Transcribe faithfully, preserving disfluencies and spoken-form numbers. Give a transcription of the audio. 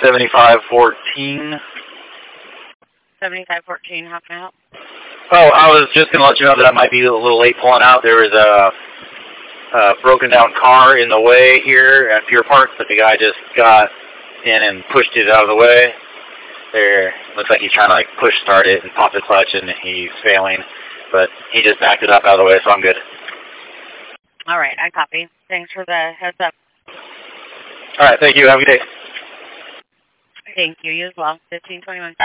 seventy-five fourteen. seventy-five fourteen, how can I help? Oh, I was just going to let you know that I might be a little late pulling out. There was a, a broken down car in the way here at Pier Park, but the guy just got in and pushed it out of the way. There looks like he's trying to like push start it and pop the clutch, and he's failing, but he just backed it up out of the way, so I'm good. All right, I copy. Thanks for the heads up. All right, thank you. Have a good day. Thank you. You as well. fifteen twenty-one.